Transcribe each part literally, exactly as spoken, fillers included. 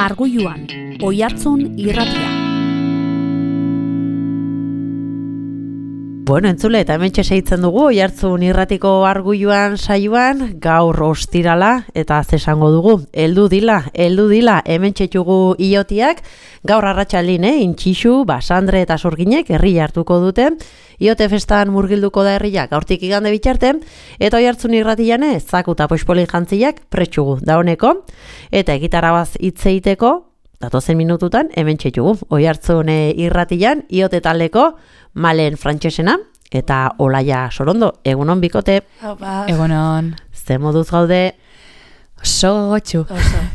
Arguluan, Oihartzun irratia. Bueno, entzule, eta hemen txeseitzen dugu, Oihartzun irratiko Arguluan saioan, gaur ostirala, eta zesango dugu, heldu dila, heldu dila, hemen txetugu iotiak, gaur arratsaldin, eh, Intxixu, Basandre eta Sorginek herri hartuko dute, iote festan murgilduko da herriak, gaurtik igande bitxarte, eta Oihartzun irratian ez, zaku eta poxpoli jantziak pretsugu dauneko, eta egitarabaz hitzeiteko, datozen minututan, hemen txetugu, Oihartzun irratian, iote taldeko, Malen Frantsesena eta Olaia Sorondo. Egunon bikote. Opa. Egunon. Ze moduz gaude? Oso gotxu.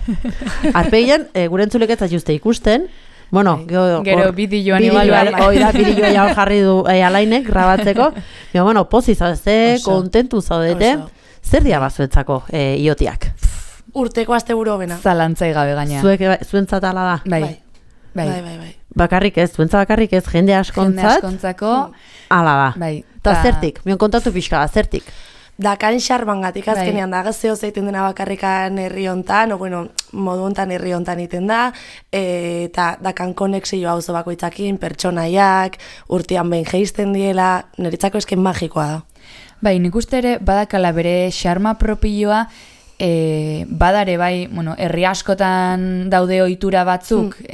Arpeian, e, gure entzulek ez zaituzte ikusten. Bueno, gero, gero bideoan igual bai. Oira, bideoa ja jarri du e, alainek grabatzeko. Pero, bueno, pozi zaudete, kontentu zaudete. Zer dia bazuetzako e, iotiak? Urteko asteburu bena. Zalantzai gabe gaina. Zuek zuentzat ala da? Bai. Bai. Bai, bai, bai. Bakarrik ez, zuentza bakarrik ez, jende askontzat. Jende askontzako. Ala da. Bai. Ta zertik, mion kontatu pixka, zertik. Dakan xarmangatik azkenean da, gazeo zeiten dena bakarrikan herri hontan, o bueno, modu hontan herri hontan iten da, e, eta dakan konexio auzo bakoitzakin, pertsonaiak, urtean behin geisten diela, niretzako esken magikoa da. Bai, nik uste ere badakala bere xarma propioa, E, badare bai, bueno, herri askotan daude ohitura batzuk, mm.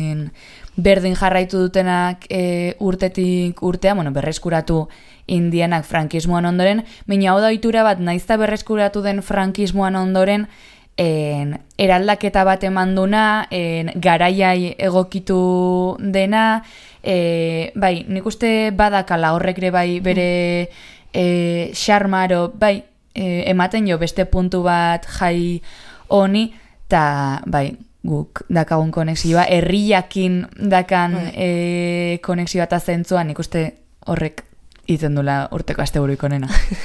e, berdin jarraitu dutenak e, urtetik urtea, bueno, berreskuratu indienak frankismoan ondoren, baina hau da ohitura bat, naizta berreskuratu den frankismoan ondoren, en, eraldaketa bat emanduna, en, garaiai egokitu dena, e, bai, nik uste badakala horrek ere bai bere e, xarmaro, bai, E, ematen jo beste puntu bat jai honi, eta bai, guk dakagun konexioa, herriakin dakan e, konexioa eta zentzua, nik uste horrek iten dula urteko asteburuik onena.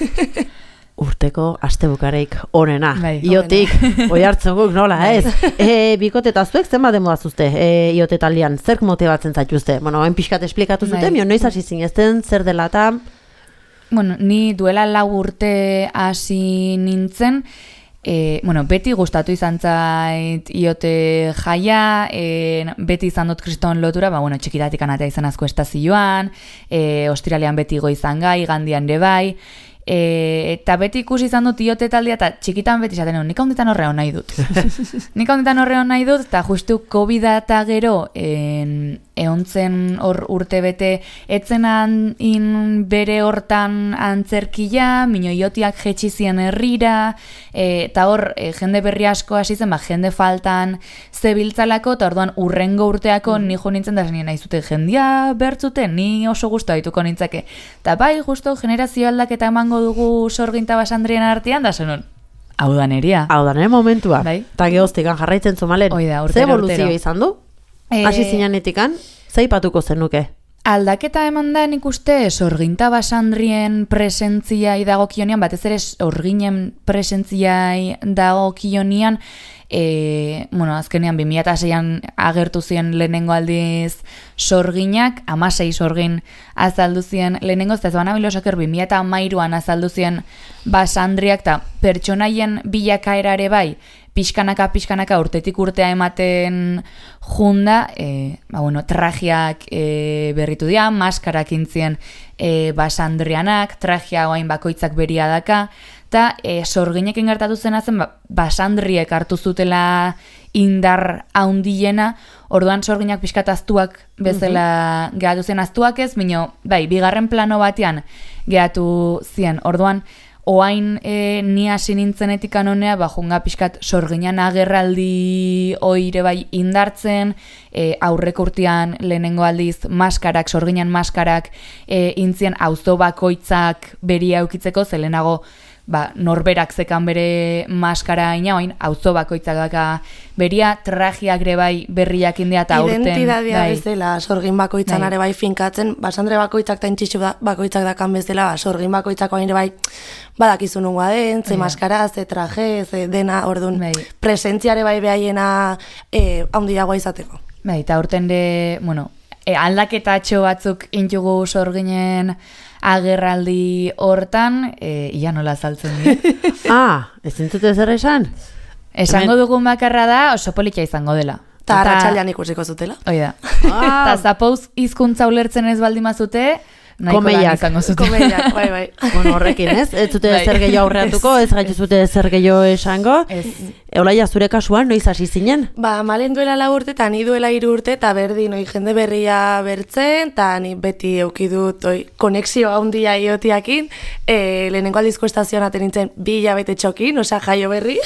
Urteko astebukareik onena. Bai, iotik, Oihartzun guk nola, ez? E, bikote eta zuek zenba demoazuzte e, iote taldean, zerk motibatzen zaituzte? Bueno, hain pixkat esplikatu zuten, bai. Noiz hasi zinezten, zer dela eta... Bueno, ni duela lau urte hasi nintzen, e, bueno, beti gustatu izan zait iote jaia, e, beti izan dut kriston lotura, ba, bueno, txikitatik anatea izan asko estazioan, e, ostiralean beti goizan gai, gandian de bai, e, eta beti ikusi izan dut iote taldea, eta txikitan beti izaten, nik honditan horre hon nahi dut. Nik honditan horre hon nahi dut, eta justu COVID eta gero, en, eontzen hor urte bete etzenan in bere hortan antzerkia, mino iotiak jetxizien herrira, e, eta hor e, jende berri asko hasi zen, ba, jende faltan zebiltzalako, eta orduan urrengo urteako mm. ni jo nintzen da zenien nahi zute jendia bertzuten, ni oso gustu haituko nintzake. Eta bai, justu generazio aldaketa emango dugu Sorginta Basandrien artean, da zenon. Hau da neria. Hau da nere momentua. Bai. Eta gehoztikan jarraitzen zumalen. Oida, urtero, Ze evoluzio izan du? E... Hasi zinanetikan, zeipatuko zenuke? Aldaketa eman da nik uste Sorginta Basandrien presentziai dagokionian, batez ere Sorginen presentziai dagokionian, e, bueno, azkenean bi mila seian agertu ziren lehenengo aldiz Sorginak, hamasei Sorgin azaldu ziren lehenengo, ez da bilosaker bi mila hamairuan azaldu ziren Basandriak, eta pertsonaien bilakaera ere bai, pixkanaka, pixkanaka urtetik urtea ematen junda, e, ba, bueno, trajiak e, berritu dira, maskarak intzien e, Basandrianak, trajia oain bakoitzak beria daka, eta e, Sorginekin gertatu zena zen, ba, Basandriek hartu zutela indar haundiena, orduan Sorginak pixkat aztuak bezala mm-hmm. gehatu zen, aztuak ez, mino, bai, bigarren plano batean gehatu zien, orduan, oain e, ni hasi nintzenetik anonea, ba, junga pixkat Sorginan agerraldi oire bai indartzen, e, aurreko urtean lehenengo aldiz maskarak, Sorginan maskarak e, intzien auzo bakoitzak beria eukitzeko, zelenago ba, norberak zekan bere maskara ina, oain auzo bakoitzak daka beria, trajiak ere bai berriak indea eta aurten. Identidadia bai. bezala, Sorgin bakoitzan bai. Are bai finkatzen, Basandre bakoitzak eta Intxixu bakoitzak dakan bezala, ba, Sorgin bakoitzako ere bai badakizu nungoa den, ze maskara, ze traje, ze dena, orduan, bai. Presentziare bai behaiena e, handiagoa izateko. Bai, eta aurten de, bueno, e, aldaketatxo batzuk intugu Sorginen agerraldi hortan, e, ia nola saltzen di. Ah, ez zintzute zer esan? Esango dugun bakarra da, oso politia izango dela. Ta arratsaldean ikusiko zutela. Hoi da. Ta zapouz hizkuntza ulertzen ez baldin bazute, nahiko lan izango zute. Komediak, bai, bai. Bueno, horrekin, ez? Ez zute zer gehiago aurreatuko, ez gaitu zute zer gehiago esango. Eolaia, zure kasuan, noiz hasi zinen? Ba, malen duela lau urte, eta ni duela hiru urte, eta berdin, oi, jende berria bertzen, eta ni beti eukidut, oi, konexio handia iotiakin, e, lehenengo aldizko estazioan aten nintzen bi hilabete txokin, osea, jaio berri.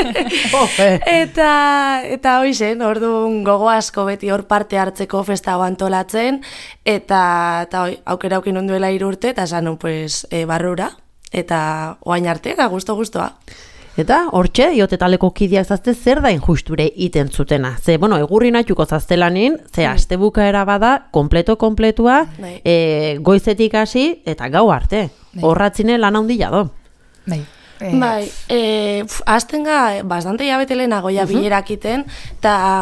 eta, eta hoizen, orduan gogo asko beti hor parte hartzeko festa antolatzen, eta, eta oi, aukera aukin duela hiru urte, eta esan, pues, e, barrura, eta oain arte, eta gusto-gustoa. Eta, hortxe, iote taleko kideak zazte zer da injusture iten zutena. Ze, bueno, egurri natuko zaztelanin, ze aste bukaera bada, kompleto-kompletua, e, goizetik hasi, eta gau arte. Horratzine lan handia do. Bai. Eh. Bai, e, astenga, bastante jabete lehenago ja bilerak iten, eta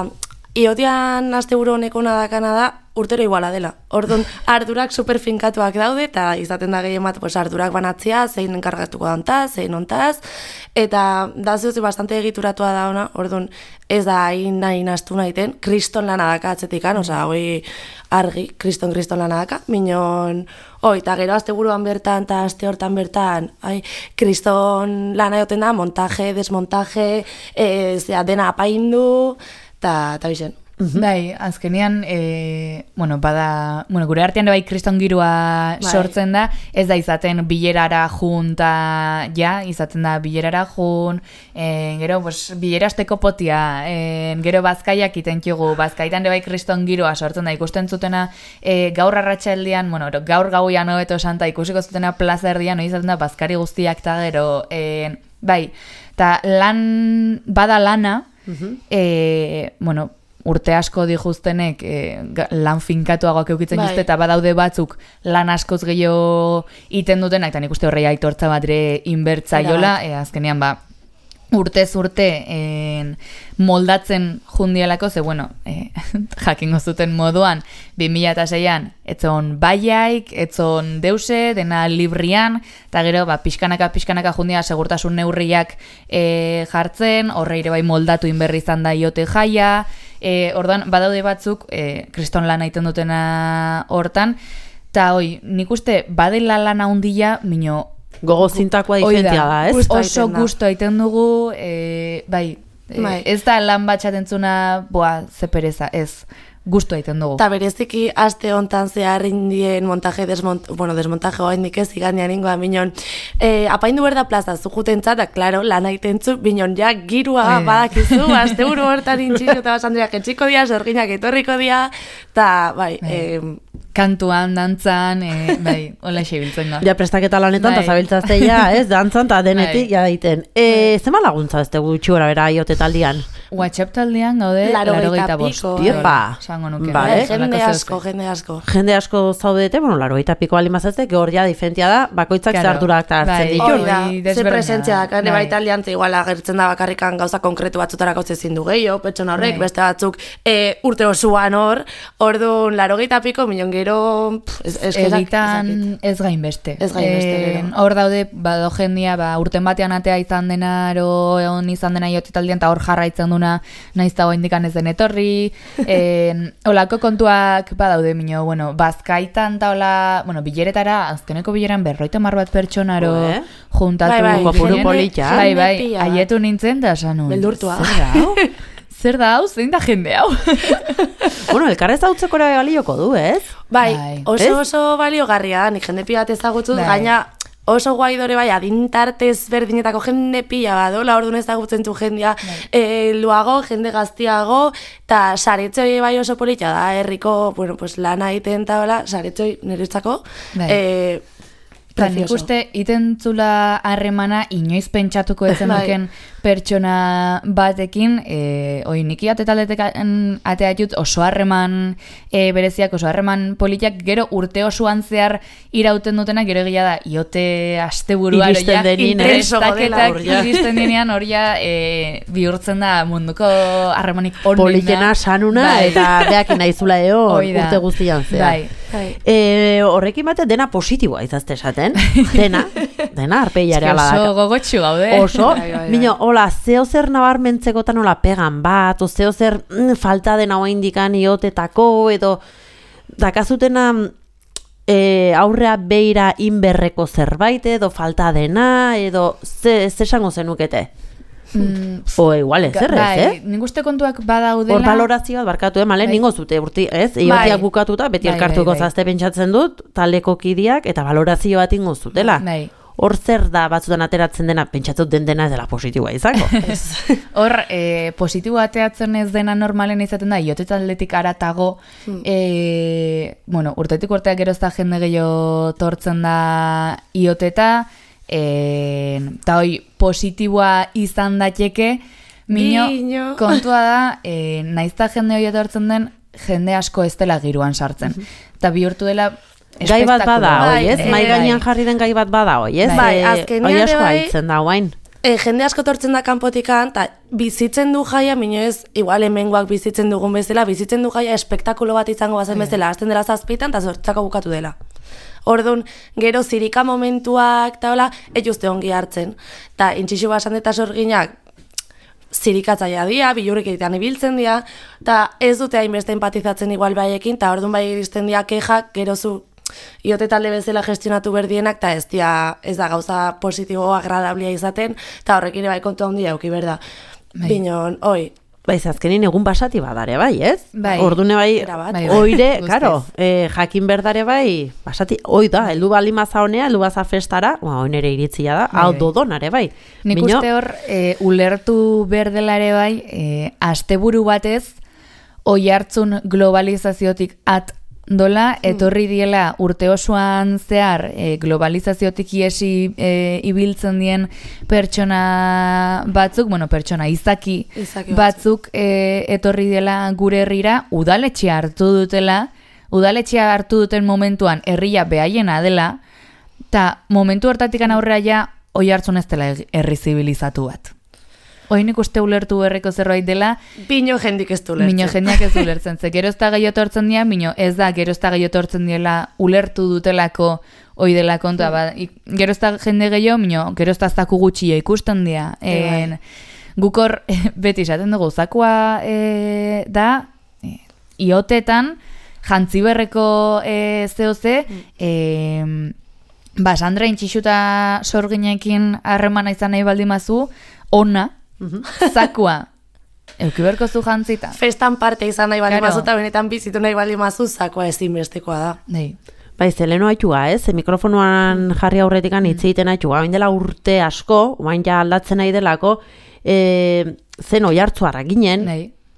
iotian aste buru honekona dakana da, urtero iguala dela. Orduan, ardurak superfinkatuak daude, eta izaten da gehien bat, pues, ardurak banatzea, zein enkargatuko dantaz, zein ontaz, eta da zeuzi bastante egituratua da ona, orduan, ez da hain nahi nastu nahiten, kriston lana daka atzetikan, oza, hoi argi, kriston kriston lana daka, minon, hoi, eta gero azte buruan bertan, eta azte hortan bertan, ai, kriston lana joten da, montaje, desmontaje, e, zera, dena apaindu, eta bizen. Bai, azkenean, e, bueno, bada, bueno, gure artean bai kriston girua bai. Sortzen da, ez da izaten bilerara junta, ja, izaten da bilerara jun, e, gero, pues, bilerasteko potia, e, gero bazkaiak iten txugu, bazkaitan bai kriston girua sortzen da, ikusten zutena e, gaur arratsaldean, bueno, gaur gauian hobeto santa, ikusiko zutena plaza erdian, no, izaten da bazkari guztiak ta gero, e, bai, eta lan, bada lana, uh-huh. e, bueno, urte asko dijuztenek eh, lan finkatuagoak eukitzen bai. Juzte, eta badaude batzuk lan askoz gehiago iten dutenak, eta nik uste horrei aitortza bat ere inbertzaiola, e, azkenean ba, urtez urte en, moldatzen jundialako, ze bueno, e, jakingo zuten moduan, bi mila seian, etzon baiaik, etzon deuse, dena librian, eta gero, ba, pixkanaka, pixkanaka jundia segurtasun neurriak e, jartzen, horre ere bai moldatu inberri izan da iote jaia, E, ordan badaude batzuk e, kriston lana iten dutena hortan, eta hoi, nik uste badela lana handia, mino gogo zintakoa diferentzia da, ez? Oso gusto egiten dugu, e, bai, e, bai, ez da lan batxatentzuna, boa, ze pereza, ez, gusto egiten dugu. Eta bereziki aste hontan zehar indien montaje, desmont, bueno, desmontaje hoa indik ez, iganean ingoa, minon, e, apaindu berda plaza, zu jutentzat, eta, klaro, lan egiten zu, minon, ja, girua badakizu, aste buru hortan intxixo, eta basandria, jetxiko dia, sorginak etorriko dia, eta, bai, bai. E, kantuan, dantzan, e, bai, hola xebiltzen da. Ja, prestaketa lanetan, eta bai. Zabiltzazte ja, ez, dantzan, eta denetik, bai. Ja, egiten. E, zema laguntza ez tegu txura bera iote taldian? WhatsApp taldean gaude, larogeita bost. Iepa! Vale. Jende asko, jende asko. Jende asko zaudete, bueno, larogeita piko alimazazte, gehor ja diferentia da, bakoitzak claro. Zarturak hartzen ditu. Hoi da, ze presentzia da, kane bai taldean, igual agertzen da bakarrikan gauza konkretu batzutarako zezin du gehiago, pertsona horrek, beste batzuk e, urte osoan hor, orduan larogeita piko, milion gero, editan ez gain beste. Ez gain beste, hor daude, bado jendia, ba, urten batean atea izan denaro, egon izan dena iote taldean, eta hor jarraitzen duna, naizta goindikan ez den etorri, en, olako kontuak badaude mino, bueno, bazkaitan eta hola, bueno, bileretara, azkeneko bileran berroita mar bat pertsonaro oh, eh? Juntatu. Bai, bai, kopuru politxa. Bai, bai, aietu nintzen, da sanun. Beldurtua. Zer da, hau? Zer da, hau? Zein da jende, hau? Bueno, elkarrez hautzeko ere balioko du, ez? Bai, oso oso baliogarria da, nik jende pila bat ezagutzu, gaina oso guai dore bai, adintartez berdinetako jende pila badola, orduan ezagutzen du jendea e, luago, jende gaztiago, eta saretzoi bai oso polita da, herriko, bueno, pues lana iten eta hola, saretzoi niretzako, e, Eta nik uste, itentzula harremana inoiz pentsatuko etzen duken pertsona batekin, e, oi, niki atetaldeteken atea jut oso harreman e, bereziak, oso harreman politiak, gero urte osoan zehar irauten dutena, gero egia da, iote asteburua iristen denin, interestaketak iristen denean, hori ja e, bihurtzen da munduko harremanik onena. Politena sanuna, bai. Eta beak naizula eo urte guztian zehar. Bai. E, horrekin bate dena positiboa izazte esaten, dena, dena arpeiare ala da. Oso gogotxu gaude. Oso, mino, hola, zeo zer nabarmentzekotan hola pegan bat, o zeo zer mm, falta dena hoa indikan iotetako, edo dakazutena e, aurrea beira inberreko zerbait, edo falta dena, edo ze, ze esango zenukete? Mm, o igual ez, errez, bai, eh? Nik uste kontuak badaudela. Hor valorazioa barkatu, eh? Male, bai. Ningo zute, urti, ez? Iotiak bai. Bukatuta, beti bai, elkartuko bai, bai. Zazte pentsatzen dut, taleko kidiak, eta valorazio bat ingo zutela. Bai. Hor zer da batzutan ateratzen dena, pentsatzen den dena ez dela positiboa izango. Hor, e, positiboa ateratzen ez dena normalen izaten da, iotetaldetik aratago, hmm. e, bueno, urtetik urteak gerozta jende gehiago tortzen da ioteta, eta hoi positiboa izan dateke, mino, Bino. Kontua da, e, naizta jende hoi etortzen den, jende asko ez dela giruan sartzen. Eta bihurtu dela gai bat bada, oi, ez? Mai gainean jarri den gai bat bada, oi, ez? Bai, azkenean ere bai, haitzen da, guain. E, jende asko tortzen da kanpotikan, eta bizitzen du jaia, mino ez, igual hemengoak bizitzen dugun bezala, bizitzen du jaia espektakulo bat izango bazen bezala, azten dela zazpitan, eta zortzako bukatu dela. Orduan, gero zirika momentuak, eta hola, ez uste ongi hartzen. Eta intxixu basan eta sorginak, zirikatzaia dia, bilurrik egitean ibiltzen dia, eta ez dute hainbeste empatizatzen igual baiekin, eta orduan bai iristen dia kejak, gero zu iote talde bezala gestionatu berdienak, eta ez, dia, ez da gauza positibo agradablia izaten, eta horrekin bai kontu handia auki berda. Binon, oi, Baiz, azkenin egun basati badare bai, ez? Bai. Ordune bai, bai, bai. oire, karo, eh, jakin berdare bai, basati, oi da, heldu bali maza honea, heldu baza festara, ba, oin ere iritzia da, hau dodonare bai. Nik Bino, uste hor, e, ulertu berdelare bai, e, asteburu batez, oi hartzun globalizaziotik at dola, etorri diela urte osoan zehar e, globalizaziotik iesi e, ibiltzen dien pertsona batzuk, bueno, pertsona izaki, izaki batzuk e, etorri diela gure herrira, udaletxea hartu dutela, udaletxea hartu duten momentuan herria behaiena dela, eta momentu hortatikan aurrera ja oi hartzun ez dela herri zibilizatu bat. Oinik uste ulertu berreko zerbait dela. Bino jendik ez du ulertzen. Bino jendiak ez du ulertzen. Ze gero ez da gehiago tortzen dira, bino ez da gero ez da gehiago tortzen diela ulertu dutelako oi dela kontua. Ba, gero ez da jende gehiago, bino gero ez da zaku gutxia ikusten dira. En, gukor beti esaten dugu, zakua e, da, e, iotetan, jantzi berreko e, zehoze, e, ba, Sandra intxixuta sorginekin harremana izan nahi baldimazu, ona, zakua eukiberko zu jantzita. Festan parte izan nahi bali mazu eta benetan bizitu nahi bali mazu zakua ezinbestekoa da. Nei. Bai, zeleno haitxua, ez? Mikrofonoan jarri aurretikan hitz egiten haitxua. Bain dela urte asko, bain ja aldatzen nahi delako, e, zen oi hartzuarra ginen,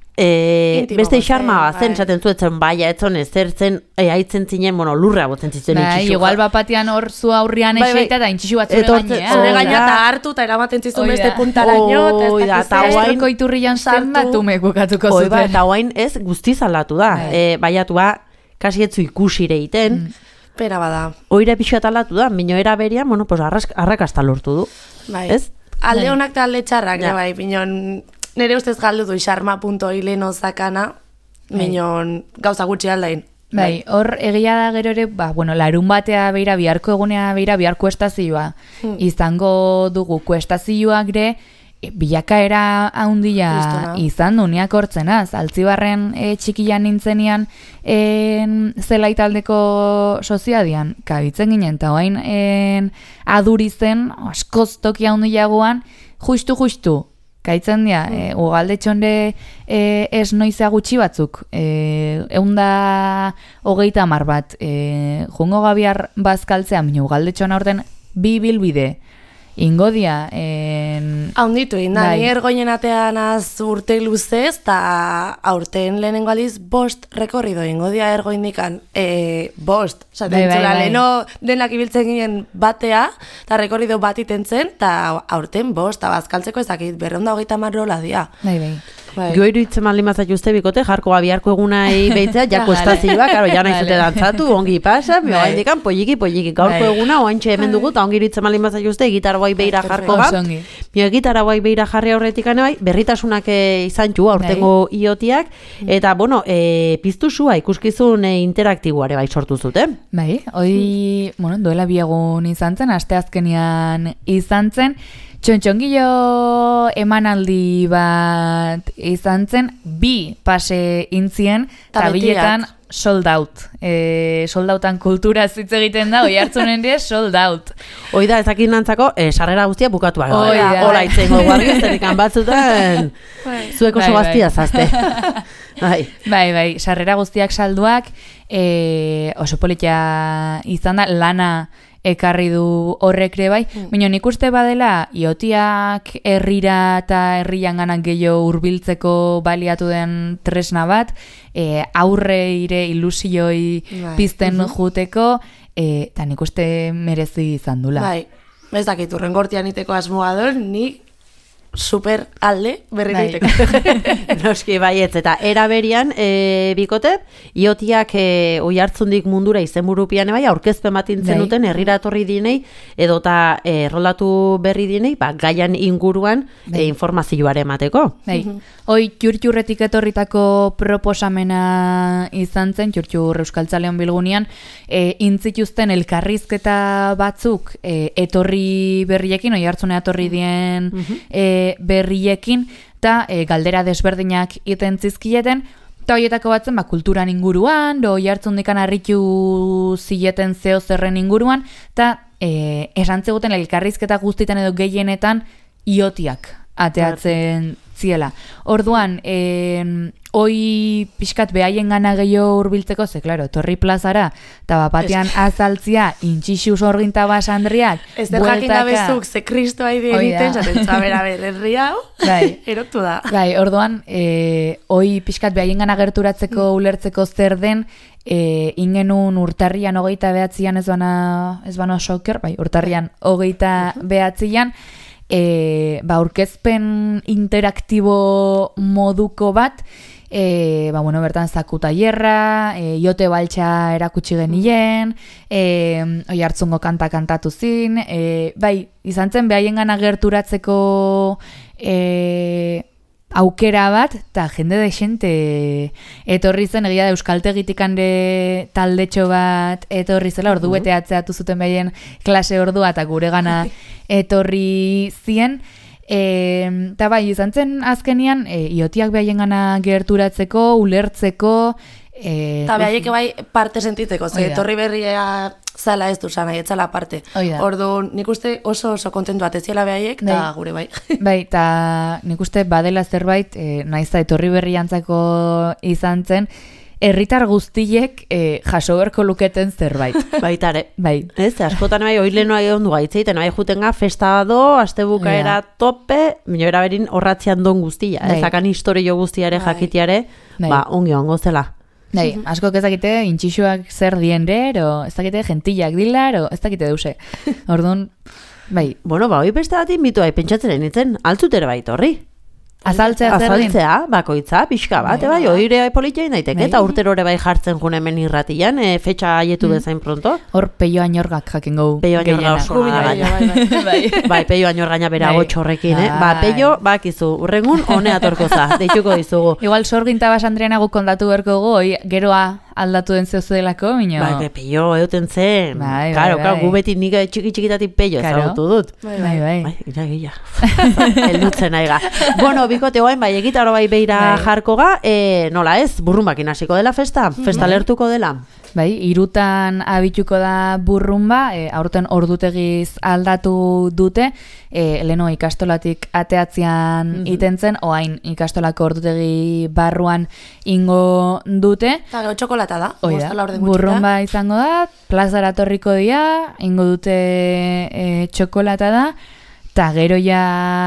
e, beste xarma bat zen, esaten zuetzen, baina etzon ezer zen, e, haitzen zinen, bueno, lurra botzen zitzen bai, itxixu. Igual bapatian hor zu aurrian bai, eseita da intxixu bat zure gainean. Zure gaina eta hartu eta eramaten zizun beste puntaraino. Eta guain koiturrian zen bat ume bukatuko zuten. Ba, eta guain ez guztiz aldatu da. E, baiatua, kasi etzu ikusire iten. Mm. Pera bada. Oire pixoat aldatu da, bino era beria, bueno, pues arrakasta lortu du. Bai. Ez? Alde honak eta alde txarrak, ja. Bai, binon, nire ustez galdu du xarma punto hileno zakana, binon, gauza gutxi aldain. Bai, hor egia da gero ere, ba, bueno, larun batea beira, biharko egunea beira, bihar kuestazioa. Hmm. Izango dugu kuestazioa gire, e, bilakaera handia izan du, niak hortzenaz. Altzibarren e, txikian nintzenian e, zelaitaldeko soziadian, kabitzen ginen, eta oain e, adurizen, askoz tokia handiagoan, justu-justu, kaitzen dira, mm. e, ugaldetxonde e, ez noiza gutxi batzuk, e, eunda hogeita hamar bat, e, jungo gabiar bazkaltzea, minio ugaldetxon aurten bi bilbide, ingo dia. En... Haunditu, inda, ni ergoinen atean az urte luzez, eta aurten lehenengo aliz bost rekorrido, ingo dia ergoindikan, e, bost, zaten bai, zula, bai, leheno denak ibiltzen ginen batea, eta rekorrido bat itentzen, eta aurten bost, eta bazkaltzeko ezakit, berreunda hogeita marrola dia. Bai, bai. Bai. Gio iruditzen maldin mazat uste bikote, jarko abiarko egunai behitzea, jako estazioa, karo, jana izute dantzatu, ongi pasa, mio hain dikan, polliki, polliki, gaurko eguna, oantxe hemen dugu, eta ongi iruditzen maldin mazat uste, gitar guai beira jarko bat, Mio gitara bai beira jarri aurretik bai, berritasunak e, izan txu aurtengo iotiak, eta, bueno, e, piztu zua ikuskizun e, interaktiboare bai sortu zuten. Bai, hoi, bueno, duela biagun izan zen, asteazkenian izan zen, txontxongilo emanaldi bat izan zen, bi pase intzien, eta biletan sold out. E, sold outan kultura zitz egiten da, oi hartzunen die sold out. Hoi da, ezakin nantzako, e, sarrera guztia bukatuak. Hola itzen gogu argizterik batzutan, zuek oso gaztia zazte. Bai. bai, bai, sarrera guztiak salduak, e, oso politia izan da, lana ekarri du horrek ere bai, mm. baina nik uste badela iotiak herrira eta herrian ganak gehiago hurbiltzeko baliatu den tresna bat, e, aurre ire ilusioi bai. Pizten mm-hmm. juteko, eta nik uste merezi izan dula. Bai, ez dakit, urrengortian iteko asmoa duen, nik super alde berriro bai. Iteko. Noski baietz, eta eraberian e, bikote, iotiak e, oi hartzundik mundura izenburupian bai, aurkezpen bat intzen duten herrira etorri dinei, edota e, erroldatu berri dinei, ba, gaian inguruan e, informazioare emateko. Bai. Hoi txurtxurretik etorritako proposamena izan zen, txurtxur Euskaltzaleon Bilgunean, e, intzituzten elkarrizketa batzuk e, etorri berriekin, oi hartzunea etorri dien e, berriekin, eta e, galdera desberdinak iten zizkieten, eta horietako batzen ba, kulturan inguruan, do jartzundikan harritu zileten zeo zerren inguruan, eta e, esan zeguten elkarrizketa guztietan edo gehienetan iotiak ateatzen ziela. Orduan, e, hoi pixkat behaien gana gehiago hurbiltzeko, ze, klaro, Torri plazara, eta bapatean azaltzia, intxixu sorginta basandriak, ez der jakin gabezuk, ze kristo haide egiten, zaten txabera berri hau, erotu da. Bai, orduan, e, hoi pixkat behaien gana gerturatzeko, mm. ulertzeko zer den, e, ingenun urtarrian hogeita behatzian ez bana, ez bana soker, bai, urtarrian hogeita behatzian, E, ba, aurkezpen interaktibo moduko bat, e, ba, bueno, bertan zaku tailerra, e, iote baltsa erakutsi genien, e, oi hartzungo kanta kantatu zin, e, bai, izan zen behaien gana gerturatzeko e, aukera bat, eta jende desente etorri zen, egia da euskaltegitik hande taldetxo bat etorri zela, ordu bete atzeatu zuten behien klase ordua, eta gure gana etorri zien, eta bai, izan zen azkenian, e, iotiak behien gana gerturatzeko, ulertzeko, eta behaiek bai parte sentitzeko, ze etorri berria zala ez du zana, etzala parte. Ordu, nik uste oso oso kontentu ateziela behaiek, eta gure bai. Bai, eta nik uste badela zerbait, e, naizta etorri berriantzako izan zen, herritar guztiek e, jaso berko luketen zerbait. Baitare. Bai. Ez, askotan bai, hori lehenu ahi ondu gaitzeiten, bai jutenga festa do, aste bukaera tope, minora berin horratzean don guztia. Bai. Ezakan historio guztiare, bai. Jakitiare, bai. Ba, ongi ongo zela. Bai, asko ez dakite intxixuak zer diende, ero ez dakite gentillak dila, ero ez dakite deuse. Orduan, bai. Bueno, ba, hoi beste bat inbitu bai, pentsatzen enitzen, altzutera bai torri. Azaltzea zer din? Azaltzea, bakoitza, pixka bat, bai, bai oire bai politia inaiteke, eta urtero ere bai jartzen june hemen irratian, e, fetxa aietu mm. bezain pronto. Hor peio añorgak jakin gau. Peio añorga oso gaina. Bai, peio añorgaina bera gotxorrekin, eh? Ba, peio, bakizu, urrengun, honea torkoza, deituko dizugu. Igual sorginta basandriana guk kontatu berko goi, geroa aldatu den zeuzu delako, minio. Bai, peio, euten zen. Bai, Karo, bai, karo, gu beti nik txiki-txikitatik peio ezagutu dut. Bai, bai, bai. Bai, gira, gira. Eldutzen aiga. Bueno, bikote guain, bai, egitaro bai beira bai. Jarkoga, e, nola ez, burrumbakin hasiko dela festa, festa bai. Lertuko dela. Bai, irutan abituko da burrumba, e, aurten ordutegiz aldatu dute, e, leno ikastolatik ateatzean mm-hmm. itentzen, oain ikastolako ordutegi barruan ingo dute. Eta gero txokolata da, oida, burrumba izango da, plazara torriko dia, ingo dute e, txokolata da, eta gero ja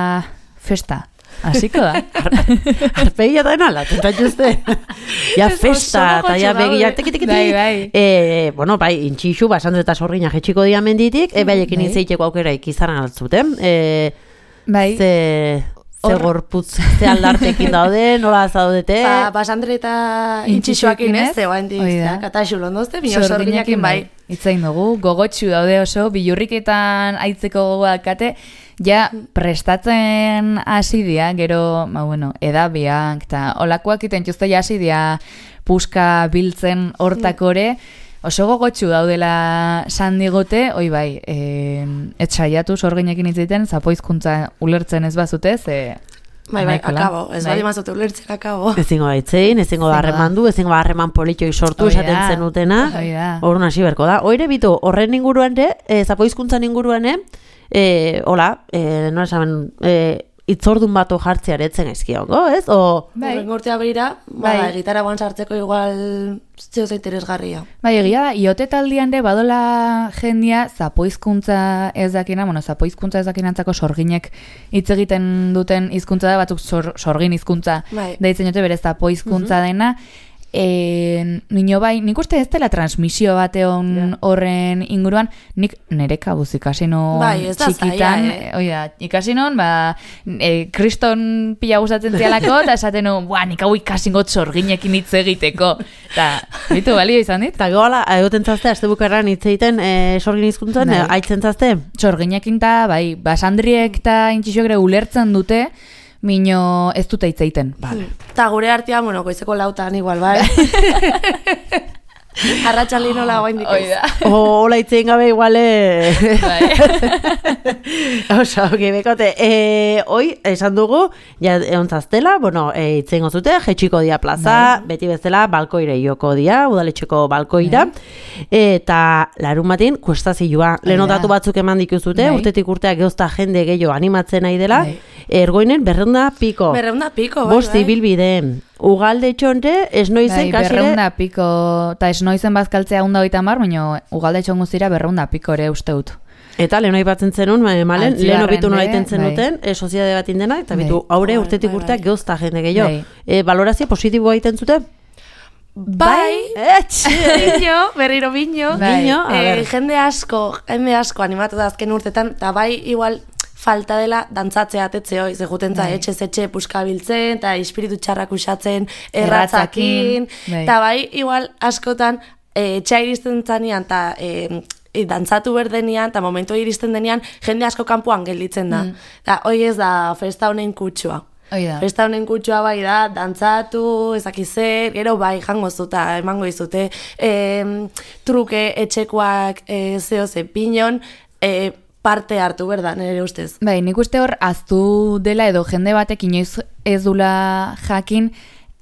festa. Hasiko da. Arpegia da enala, tentatxuzte. Ja festa, eta ja begia, teki-teki-teki. Bai, bai. E, bueno, bai, intxixu, basan eta sorgina jetxiko dia menditik, e, baiekin izaiteko aukera ikizaran altzuten. E, bai. Ze... Ze gorputz, ze aldartekin daude, nola zaudete? Ba, basandre eta intxixuakin ez, ze oain dizak, eta xulondozte, bino sorginakin bai. Itzain dugu, gogotxu daude oso, bilurriketan aitzeko gogoakate, ja prestatzen hasi dira, gero, ba, bueno, edabiak, eta olakoak iten juzte ja hasi dira puska biltzen hortakore, oso gogotxu daudela sandigote, oi bai, e, etxaiatu sorginekin itzaiten, zapoizkuntza ulertzen ez bazute, ze... Bai, bai, akabo, ez bali mazute ulertzen akabo. Ezingo da itzein, ezingo da harreman du, ezingo da harreman politioi sortu esaten zenutena, horren hasi berko da. Oire bitu, horren inguruan ere, e, zapoizkuntzan inguruan ere, e, hola, e, no esamen, e, itzordun bato jartzea eretzen ezkiongo, ez? O... Bai. Urtea behira, bai. Ba, gitarra guan sartzeko igual zeo interesgarria. Bai, egia da, iote taldian de badola jendia zapoizkuntza ez dakina, bueno, zapoizkuntza ez dakinantzako sorginek hitz egiten duten hizkuntza da, batzuk sor, sorgin hizkuntza bai. Deitzen jote bere zapoizkuntza mm-hmm. dena, E, nino bai, nik uste ez dela transmisio bateon yeah. horren inguruan, nik nire kabuz ikasi non bai, txikitan, zaia, eh? oida, ikasi non, ba, e, kriston pila gustatzen zialako, eta esaten non, bua, nik hau ikasi got sorginekin hitz egiteko, eta, bitu, balio izan dit? Eta goala, egoten zazte, azte bukarran hitz egiten e, sorgin hizkuntzan, bai. Aitzen zazte? Sorginekin ta, bai, basandriek eta intxixok ere ulertzen dute, Mino ez dute hitz egiten. Vale. Ta gure artea, bueno, goizeko lautan igual, bai. Arratxaldi nola guain dikez. Hola itzein gabe iguale. Osa, ok, bekote. E, hoi, esan dugu, ja eontzaztela, bueno, e, itzein gozute, jetxiko dia plaza, bai. Beti bezala, balkoire joko dia, udaletxeko balkoira, bai. Eta larun batin, kuestazioa. Lehen datu batzuk eman dikuzute, bai. Urtetik urteak geuzta jende gehiago animatzen nahi dela, bai. Ergoinen berreunda piko. Berreunda piko, bai, Bosti bai. bilbide. Ugalde txonte, esnoizen bai, kasire... Berreunda piko, eta esnoizen bazkaltzea hunda oita mar, baina ugalde txon guztira berreunda piko ere uste dut. Eta lehen aipatzen zenun, malen, lehen obitu nola iten zenuten, bai. e, soziade bat indena, eta bai. Bitu, aure bai, urtetik bai, urteak bai. geuzta jende gehiago. Bai. E, valorazio positiboa egiten zute? Bai, bino, berriro bino, bai. Bino, e, jende asko, jende asko animatu da azken urtetan, eta bai igual falta dela dantzatzea atetze hoi, ze juten za etxe etxe puskabiltzen, eta espiritu txarrak usatzen erratzakin, eta bai igual askotan e, etxea iristen zanean, eta e, e, dantzatu berdenian, eta momentu iristen denean, jende asko kanpoan gelditzen da. Mm. Eta hoi ez da festa honen kutsua. Oida. Festa honen kutsua bai da, dantzatu, ezakizer, gero bai jango zuta, emango izute, e, truke etxekoak e, zeo ze pinon, e, parte hartu, berda, nire ustez. Bai, nik uste hor aztu dela edo jende batek inoiz ez dula jakin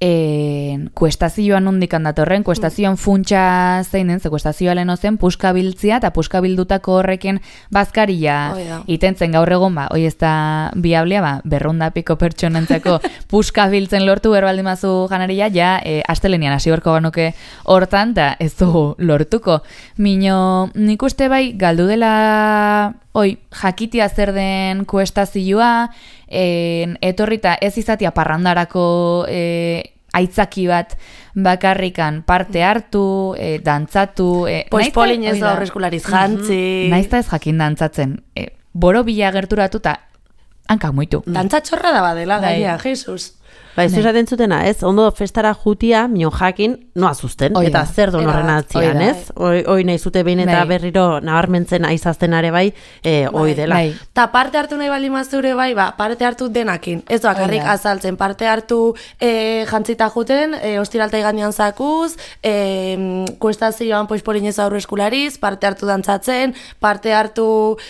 en, kuestazioan nondikan datorren, kuestazioan funtsa zein den, ze kuestazioa lehen zen puskabiltzia eta puskabildutako horrekin bazkaria itentzen gaur egon, ba, hoi ez da biablea, ba, berrunda piko pertsonentzako puskabiltzen lortu berbaldin mazu janaria, ja, e, astelenian hasi berko ganuke hortan, eta ez dugu lortuko. Mino, nik uste bai, galdu dela... Hoi, jakitia zer den kuestazioa, en, etorrita ez izatia parrandarako e, aitzaki bat bakarrikan parte hartu, e, dantzatu... E, Poispolin ez da horreskulariz jantzi... Mm-hmm. Naizta ez jakin dantzatzen. E, boro bila gerturatu eta hankak muitu. Dantzatxorra da badela, gaia, Jesus... Ba, ez esaten zutena, ez? Ondo festara jutia, mino jakin, noa zuzten, Oida. Eta zer duen horren atzian, ez? Oi, oi nahi zute behin eta bai. Berriro nabarmentzen aizazten are bai, e, bai. Oi dela. Bai. Ta parte hartu nahi bali mazure bai, ba, parte hartu denakin. Ez doakarrik azaltzen, parte hartu e, jantzita juten, e, ostiralta igandian zakuz, e, kuestazioan poispolinez aurre eskulariz, parte hartu dantzatzen, parte hartu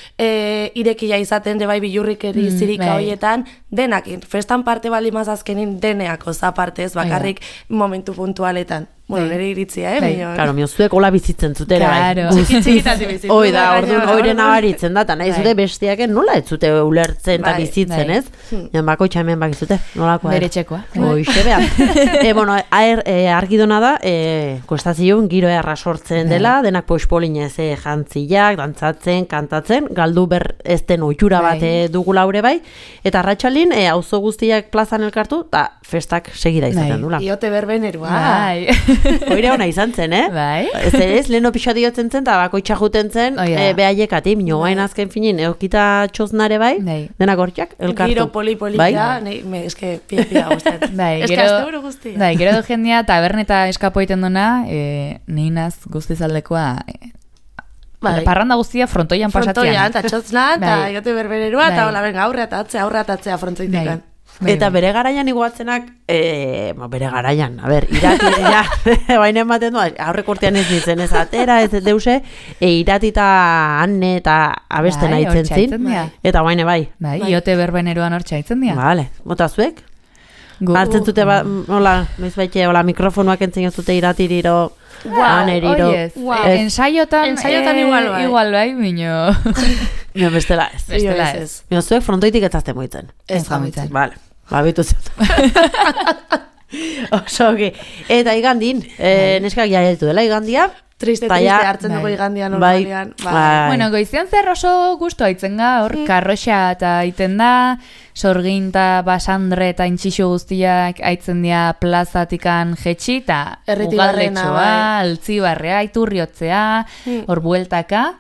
e, irekia izaten de bai bilurrikeri mm, zirika bai. Hoietan, denakin. Festan parte bali mazazkenin deneako zaparte ez bakarrik momentu puntualetan. Bueno, nire iritzia, eh? Claro, miozuek hola bizitzen zutera. Claro. Bizitzen. Hoi da, orduan, oire nabaritzen da, eta nahi zute bestiaken nola ez zute ulertzen eta bizitzen, ez? Jan bako itxamen bakizute, nolakoa. Bere txekoa. Hoixe behar. E, bueno, aer, e, argi dona da, e, kuestazioen giro erra sortzen dela, denak poispolinez e, jantziak, dantzatzen, kantatzen, galdu ber ez den oitura bat dugu laure bai, eta arratsalin e, auzo guztiak plazan elkartu, eta festak segida izaten dula. Iote berbenerua. Bai. Oira ona izan zen, eh? Bai. Ez ez, leheno pixo diotzen zen, eta bakoitza juten zen, oh, yeah. e, behaiekati, minoain azken finin, eukita txoznare bai, bai. Denak hortxak, elkartu. Giro poli-polita, bai? Nei, me, eske, pia-pia guztet. Bai, eske, azte buru guztia. Bai, gero du jendia, taberneta eskapo egiten duna, e, ninaz guztizaldekoa, e, Bai. Parranda guztia frontoian pasatzean. Frontoian, eta txotzlan, eta Bai. iote berbererua, eta Bai. hola, venga, aurre atatzea, aurre atatzea frontoitikan. Bai, Eta bai. bere garaian iguatzenak, e, bere garaian, a ber, irati, ja, baina ematen du, aurrek urtean ez nintzen ez atera, ez deuse, e, iratita hanne eta abesten Bai, aitzen hortxe zin, aitzen dira. eta baina bai. Bai, Bai. iote berbeneroan hortxe aitzen dira. Vale, bota zuek? Gu- Hartzen zute, ba, hola, noizbaite, hola, mikrofonoak entzen zute iratiriro, Wow, aneriro. Oiez, Wow. eh, ensaiotan, Ensaiotan eh, igual bai. Igual bai, mino. Mio, bestela ez. Bestela Ez, ez. ez. Mio, zuek frontoitik ez azte moitzen. Ez Ez jamoitzen. jamoitzen. Vale, babitu zut. Oso, okay. Eta igandin, eh, neskak ja heldu dela igandia. Triste, Ta triste, ja- hartzen dugu bai. igandian Bai. normalian. Bai. Bueno, goizian zer oso gustu aitzen ga, hor, karroxa eta aiten da, sorgin eta basandre eta intxixo guztiak aitzen dira plazatikan jetxi, eta Erretibarrena, ugaldetxoa, bai. altzibarrea, iturriotzea, hor bueltaka.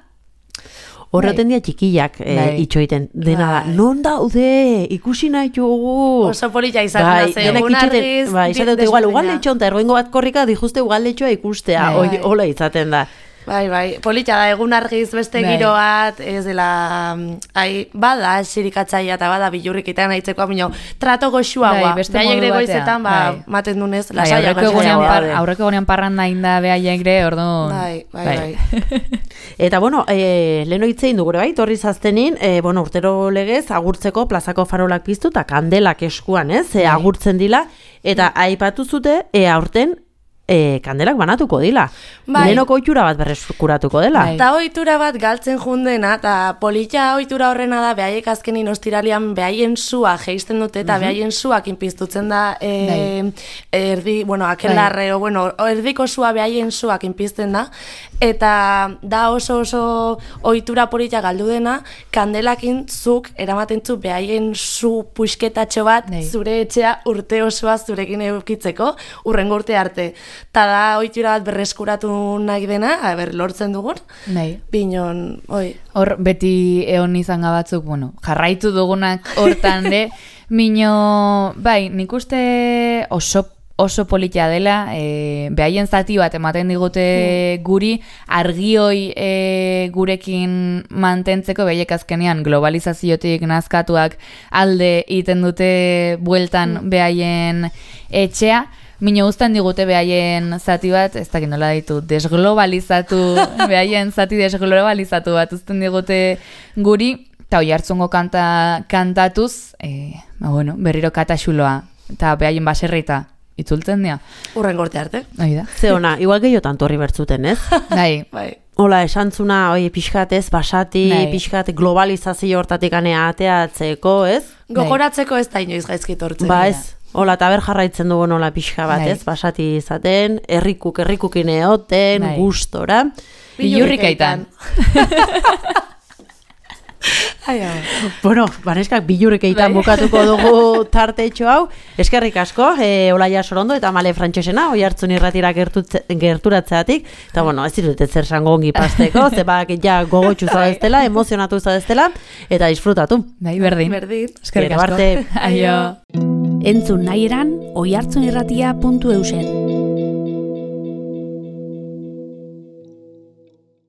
Horreten dia txikiak e, Bai. itxoiten. Dena da, Bai. non daude, ikusi nahi dugu. Oso polita izan da, ze denak egun itxoiten, argiz, bai, izaten dut, igual, desberdina. ugalde itxonta, ergoingo bat korrika, dijuste ugalde ikustea, Bai. oi, hola izaten da. Bai, bai, polita da, egun argiz beste Bai. giro bat, ez dela, mm, ai, bada sirikatzaia eta bada bilurrikitan aitzeko, bino, trato goxua, Bai, ba, beste behaiek modu ere batean, goizetan, ba, bai. maten dunez, Bai, lasaiak aurreko egunean, lasaiak. par, bai. aurreko egunean parranda inda behaiek ere, orduan. Bai, bai, bai. Eta, bueno, e, leheno hitzein dugure bai, torri zaztenin, e, bueno, urtero legez, agurtzeko plazako farolak piztu eta kandelak eskuan, ez, e, agurtzen dila, eta aipatu zute, e, aurten, e, kandelak banatuko dila. Bai. Lehenoko ohitura bat berreskuratuko dela. Bai. Eta ohitura bat galtzen jundena, eta polita ohitura horrena da, behaiek azkenin ostiralian behaien sua geisten dute, eta behaien suak inpiztutzen da, e, erdi, bueno, akelarre, o, bueno, erdiko sua behaien suak inpizten da, eta da oso oso ohitura polita galdu dena, kandelakin zuk eramaten zu behaien su puxketatxo bat, Bai. zure etxea urte osoa zurekin eukitzeko, urrengo urte arte. Ta da ohitura bat berreskuratu nahi dena, a ber, lortzen dugun, Bai. binon, oi. Hor beti egon izan batzuk, bueno, jarraitu dugunak hortan de, mino, bai, nik uste oso oso politia dela, e, behaien zati bat ematen digute guri, argioi e, gurekin mantentzeko, behaiek azkenean globalizaziotik nazkatuak alde egiten dute bueltan behaien etxea, Mino guztan digute behaien zati bat, ez dakit nola ditu, desglobalizatu, behaien zati desglobalizatu bat uzten digute guri, eta hoi hartzungo kanta, kantatuz, e, ba, bueno, berriro kataxuloa, eta behaien baserrita, itzultzen dira. Urrengo urte arte. Hoi da. Ze ona, igual gehiotan torri bertzuten, ez? Bai, Bai. Hola, esantzuna, oi, pixkat ez, basati, Bai. pixkat globalizazio hortatik anea ateatzeko, ez? Gogoratzeko ez da inoiz gaizkit hortzen. Ba ez, hola, eta ber jarraitzen dugu nola pixka bat, Bai. ez? Basati izaten, herrikuk, herrikukin eoten, Bai. gustora. Bilurrikaitan. Ai, ai. Bueno, baneskak bilurrikeitan Bai. bukatuko dugu tartetxo hau. Eskerrik asko, e, Olaia Sorondo eta Male Frantxesena, oi hartzun irratira gertutze, gerturatzeatik. Eta, bueno, ez dirut ez zer zango ongi pasteko, zebak ja gogotxu zadeztela, emozionatu zadeztela, eta disfrutatu. Bai, berdin. Berdin. Eskerrik Gero asko. arte. Aio. Entzun nahi eran, oihartzunirratia puntu eusen.